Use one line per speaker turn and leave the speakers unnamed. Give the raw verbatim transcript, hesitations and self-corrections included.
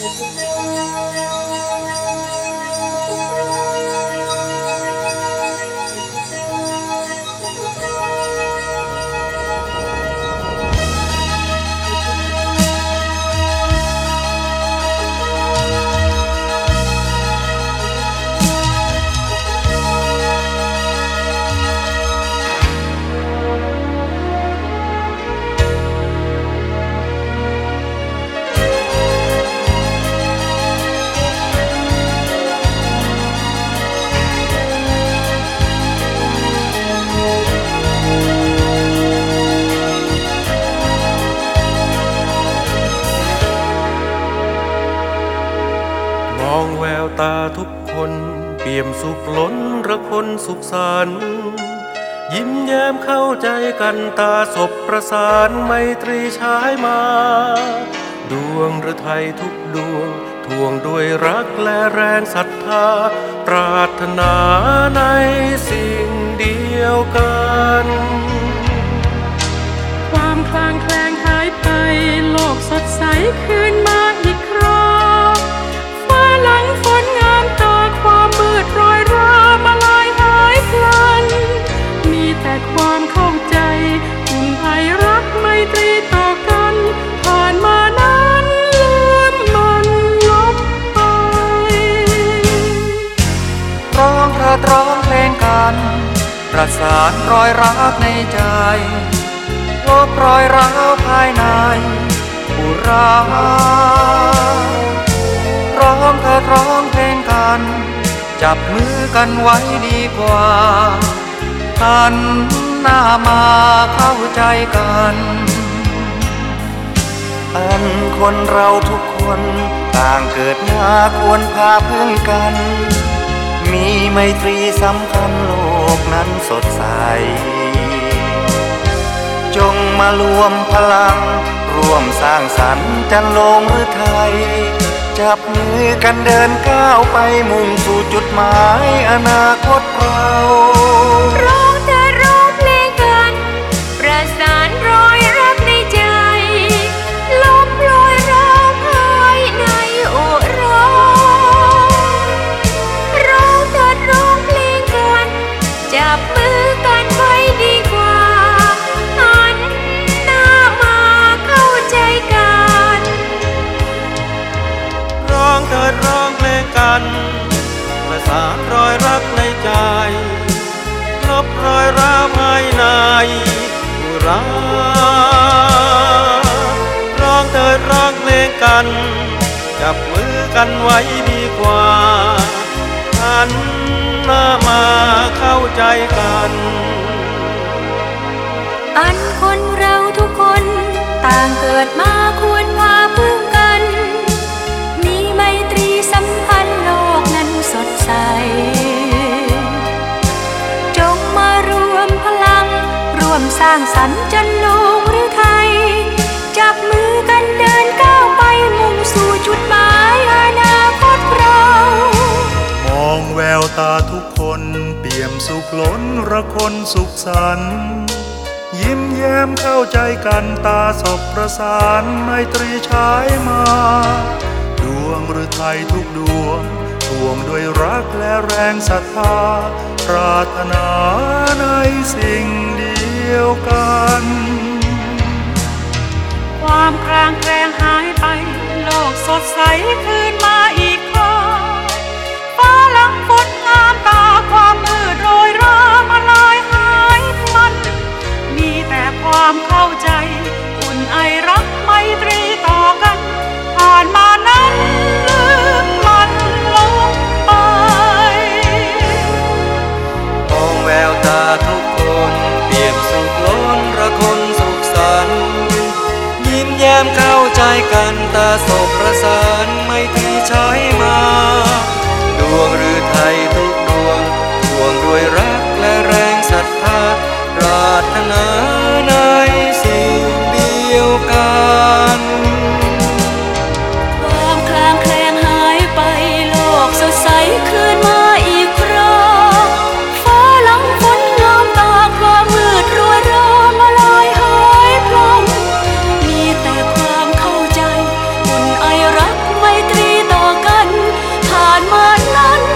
แววตาทุกคนเปี่ยมสุขล้นระคนสุขสันต์ยิ้มแย้มเข้าใจกันตาสบประสานไมตรีฉายมาดวงฤทัยทุกดวงทวงด้วยรักและแรงศรัทธาปรารถนาในสิ่งเดียวกัน
ความคลางแคลงหายไปโลกสดใสคืนมาอีกคราฟ้าหลังฝนงามตาความมืดโรยรามาลายหายพลันมีแต่ความเข้าใจอุ่นไอรักไมตรีต่อกันผ่านมานั้นลืมมันลบไป
ร้องเธอร้องเพลงกันประสานรอยรักในใจลบรอยร้าวภายในอุราร้องเธอร้องเพลงกันจับมือกันไว้ดีกว่าหันหน้ามาเข้าใจกันอันคนเราทุกคนต่างเกิดมาควรพาพึ่งกันมีไมตรีสัมพันธ์โลกนั้นสดใสจงมารวมพลังร่วมสร้างสรรค์จันโลงฤทัยจับมือกันเดินก้าวไปมุ่งสู่จุดหมายอนาคตเรา
ร้องเธอร้องเพลงกันประสานรอยรักในใจลบรอยร้าวภายในอุราร้องเธอร้องเพลงกันจับมือกันไว้ดีกว่าหันหน้ามาเข้าใจกัน
ร้องเถิดร้องเพลงกันประสานรอยรักในใจลบรอยร้าวภายในอุราร้องเถิดร้องเพลงกันจับมือกันไว้ดีกว่าหันหน้ามาเข้าใจกัน
อันคนเราทุกคนต่างเกิดมาควรพาพึ่งกันมีไมตรีสัมพันธ์โลกนั้นสดใสจงมารวมพลังร่วมสร้างสรรค์จันโลงฤทัยจับมือกันเดินก้าวไปมุ่งสู่จุดหมายอนาคตเรา
มองแววตาทุกคนเปี่ยมสุขล้นระคนสุขสันต์ยิ้มแย้มเข้าใจกันตาสบประสานไมตรีฉายมาดวงฤทัยทุกดวงทวงด้วยรักและแรงศรัทธาปรารถนาในสิ่งเดียวกัน
ความคลางแคลงหายไปโลกสดใสคืนมาอีกคราฟ้าหลังฝนงามตาความมืดโรยรามาลายหายพลันมีแต่ความเข้าใจอุ่นไอรักไมตรีต่อกันผ่านมานั้นลืมมันลงไป
มองแววตาทุกคนเปี่ยมสุขล้นระคนสุขสันต์ยิ้มแย้มเข้าใจกันตาสบประสานไมตรีใช้มาดวงฤทัยทุกดวงทวงด้วยรักและแรงศรัทธาปรารถนาในสิ่งเดียวกัน
ความคลางแคลงหายไปโลกสดใสคืนมาอีกคราฟ้าหลังฝนงามตาความมืดโรยรามาลายหายพลันมีแต่ความเข้าใจอุ่นไอรักไมตรีต่อกันผ่านมานนั้น